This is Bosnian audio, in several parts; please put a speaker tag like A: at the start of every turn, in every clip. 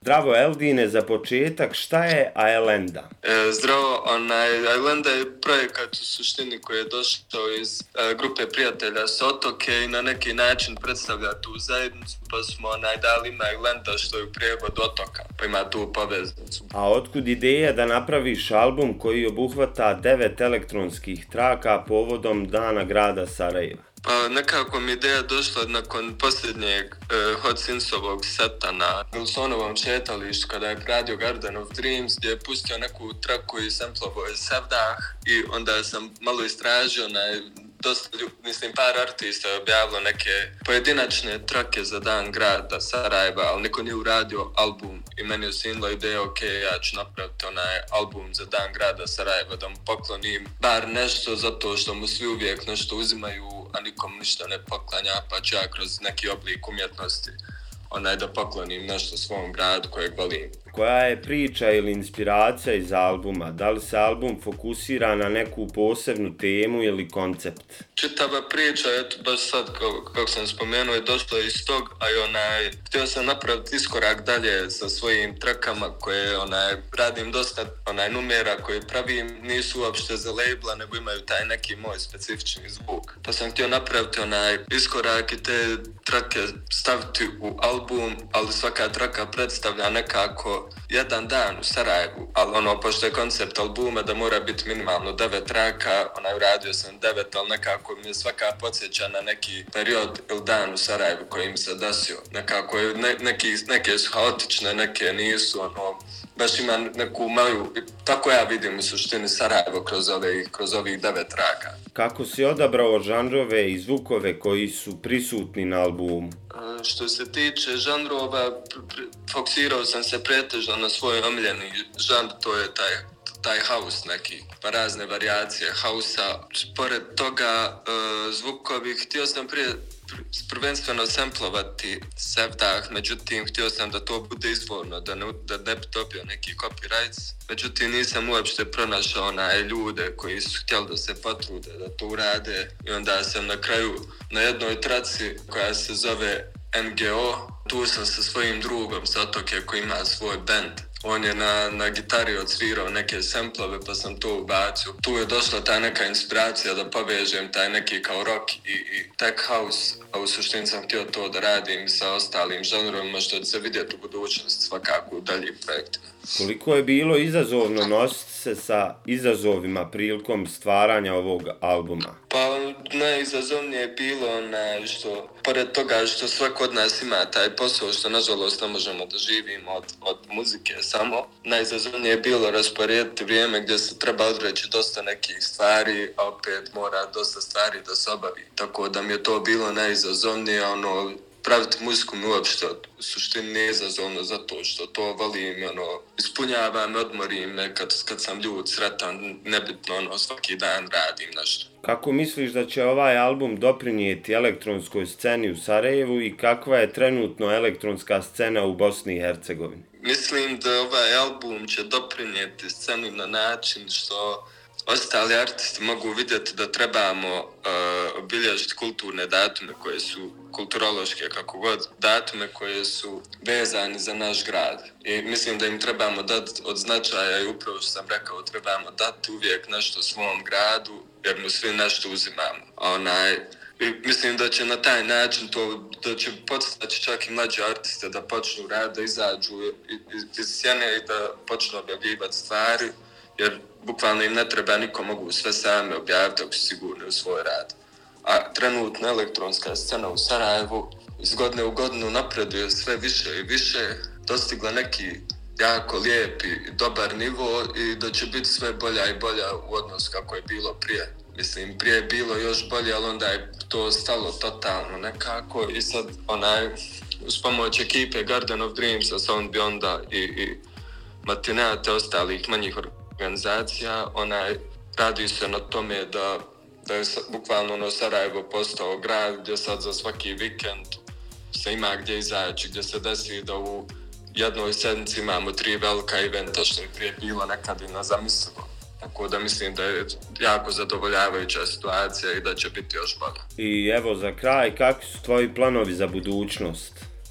A: Zdravo Eldine, za početak, šta je Aelenda?
B: Zdravo, Aelenda je projekat u suštini koji je došao iz grupe prijatelja s otoke i na neki način predstavlja tu zajednicu, pa smo dali ime Aelenda što je u prijevodu otoka, pa ima tu poveznicu.
A: A otkud ideja da napraviš album koji obuhvata 9 elektronskih traka povodom Dana grada Sarajeva?
B: Pa nekako mi ideja došla nakon posljednjeg Hot Sinsovog seta na Wilsonovom šetalištu kada je radio Garden of Dreams, gdje je pustio neku traku i samplovo je Sevdah i onda sam malo istražio par artista je objavilo neke pojedinačne trake za Dan grada Sarajeva, ali niko nije uradio album i meni je sinula ideja, ja ću napraviti album za Dan grada Sarajeva, da mu poklonim bar nešto zato što mu svi uvijek nešto uzimaju, a nikom ništa ne poklanja, pa ću ja kroz neki oblik umjetnosti da poklonim nešto svom gradu kojeg volim.
A: Koja je priča ili inspiracija iz albuma? Da li se album fokusira na neku posebnu temu ili koncept?
B: Čitava priča, baš sad kako sam spomenuo, je došla iz tog, a htio sam napraviti iskorak dalje sa svojim trakama koje radim dosta numera koje pravim, nisu uopšte za labela, nego imaju taj neki moj specifični zvuk. Pa sam htio napraviti iskorak i te trake staviti u album, ali svaka traka predstavlja nekako jedan dan u Sarajevu, ali pošto je koncept albuma da mora biti minimalno 9 traka, uradio sam 9, ali nekako mi je svaka podsjeća na neki period ili dan u Sarajevu koji mi se desio. Nekako je, neke su haotične, neke nisu, baš ima neku moju, tako ja vidim u suštini Sarajevo kroz ovih 9 traka.
A: Kako si odabrao žanrove i zvukove koji su prisutni na albumu?
B: Što se tiče žanrova, fokusirao sam se pretežno na svoj omiljeni žanr, to je taj house neki, pa razne varijacije hausa. Pored toga zvukovi, htio sam prvenstveno samplovati Sevdah, međutim htio sam da to bude izvorno, da ne bi dobio neki copyrights. Međutim nisam uopšte pronašao ljude koji su htjeli da se potrude da to urade i onda sam na kraju na jednoj traci koja se zove NGO, tu sam sa svojim drugom sa otoke koji ima svoj band. On je na gitari odsvirao neke samplove pa sam to ubacio. Tu je došla ta neka inspiracija da povežem taj neki kao rock i tech house, a u suštini sam htio to da radim sa ostalim žanrovima što će se vidjeti u budućnosti svakako u daljim projektima.
A: Koliko je bilo izazovno nositi se sa izazovima prilikom stvaranja ovog albuma?
B: Pa najizazovnije je bilo što, pored toga što svako od nas ima taj posao što nažalost ne možemo da živimo od muzike samo, najizazovnije je bilo rasporediti vrijeme gdje se treba odreći dosta nekih stvari, a opet mora dosta stvari da se obavi. Tako da mi je to bilo najizazovnije, praviti muziku mi uopšte u suštini nije izazovno zato što to volim, ispunjava me, odmori me kad sam ljud, sretan, nebitno, svaki dan radim nešto.
A: Kako misliš da će ovaj album doprinijeti elektronskoj sceni u Sarajevu i kakva je trenutno elektronska scena u Bosni i Hercegovini?
B: Mislim da ovaj album će doprinijeti sceni na način što ostali artisti mogu vidjeti da trebamo obilježiti kulturne datume koje su kulturološke, kako god, datume koje su vezani za naš grad. I mislim da im trebamo dati od značaja i upravo što sam rekao, trebamo dati uvijek nešto svom gradu jer mu svi nešto uzimamo. Mislim da će na taj način da će podsjeći čak i mlađe artiste da počnu rad, da izađu iz sjene i da počnu objavljivati stvari, jer bukvalno im ne treba, niko mogu sve sami objaviti ako su sigurni u svoj rad. A trenutna elektronska scena u Sarajevu iz godine u godinu napreduje sve više i više, dostigla neki jako lijepi i dobar nivo i da će biti sve bolja i bolja u odnosu kako je bilo prije. Mislim, prije je bilo još bolje, ali onda je to stalo totalno nekako i sad uz pomoć ekipe Garden of Dreams, Sound Beyonda i Matinea te ostalih manjih organizacija, radi se na tome da je bukvalno Sarajevo postao grad gdje sad za svaki vikend se ima gdje izaći, gdje se desi da u jednoj sedmici imamo 3 velika eventa što je prije bilo nekad i nezamislivo. Tako da mislim da je jako zadovoljavajuća situacija i da će biti još bolja.
A: I evo za kraj, kakvi su tvoji planovi za budućnost?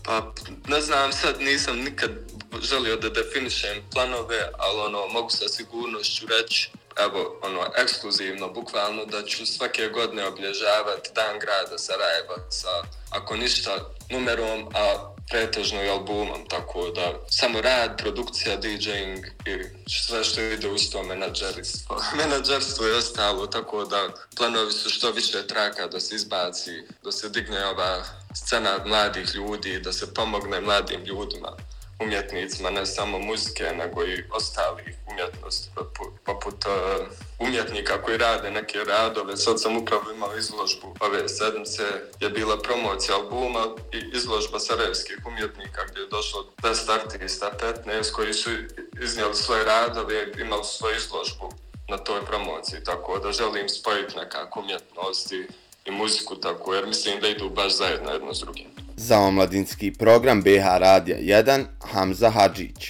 B: Pa, ne znam, sad nisam nikad želio da definišem planove, ali mogu sa sigurnošću reći, evo, ekskluzivno, bukvalno, da ću svake godine obilježavati Dan grada Sarajeva sa, ako ništa, numerom, a pretežno i albumom, tako da samo rad, produkcija, DJing i sve što ide uz to menadžerstvo je ostalo, tako da planovi su što više traka da se izbaci, da se digne ova scena mladih ljudi, da se pomogne mladim ljudima, umjetnicima, ne samo muzike, nego i ostalih umjetnosti, poput umjetnika koji rade neke radove. Sad sam upravo imao izložbu ove sedmice, je bila promocija albuma i izložba sarajevskih umjetnika gdje je došlo 10 artista, 15 koji su iznijeli svoje radove, imali svoju izložbu na toj promociji, tako da želim spojiti nekako umjetnosti i muziku, tako, jer mislim da idu baš zajedno jedno s drugim.
A: Za omladinski program BH Radija 1, Hamza Hadžić.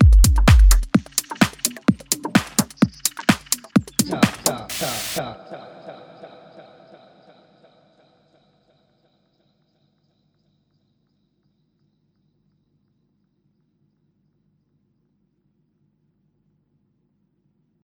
C: Ta, ta, ta, ta, ta.